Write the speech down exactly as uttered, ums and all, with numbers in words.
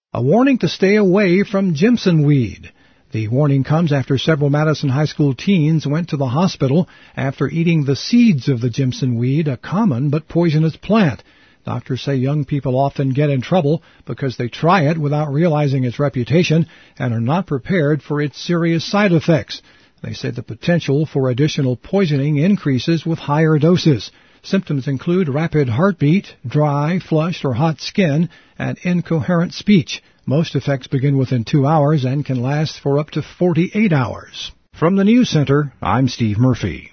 A warning to stay away from Jimson weed. The warning comes after several Madison High School teens went to the hospital after eating the seeds of the Jimson weed, a common but poisonous plant. Doctors say young people often get in trouble because they try it without realizing its reputation and are not prepared for its serious side effects. They say the potential for additional poisoning increases with higher doses. Symptoms include rapid heartbeat, dry, flushed, or hot skin, and incoherent speech. Most effects begin within two hours and can last for up to forty-eight hours. From the News Center, I'm Steve Murphy.